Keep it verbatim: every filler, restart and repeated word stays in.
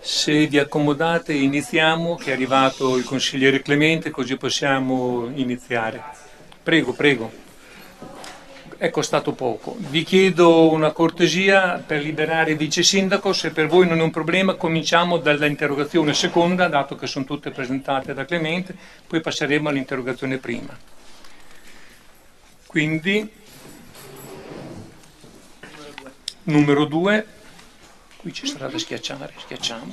Se vi accomodate iniziamo, che è arrivato il consigliere Clemente, così possiamo iniziare. Prego, prego. È costato poco. Vi chiedo una cortesia per liberare il vice sindaco, se per voi non è un problema cominciamo dall'interrogazione seconda, dato che sono tutte presentate da Clemente, poi passeremo all'interrogazione prima. Quindi, numero due, qui ci sarà da schiacciare, schiacciamo.